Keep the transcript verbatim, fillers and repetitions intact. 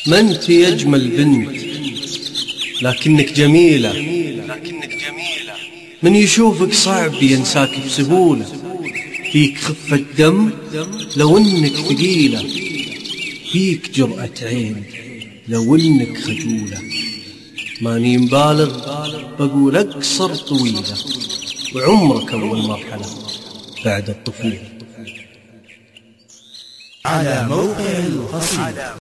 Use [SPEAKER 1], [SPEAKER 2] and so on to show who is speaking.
[SPEAKER 1] ما انت أجمل بنت لكنك جميلة، من يشوفك صعب ينساك بسهولة، فيك خفة دم لو انك ثقيلة، فيك جرأة عين لو انك خجولة. ماني مبالغ بقول أقصر طويلة، وعمرك أول مرحلة بعد الطفولة.
[SPEAKER 2] على موقع القصيدة.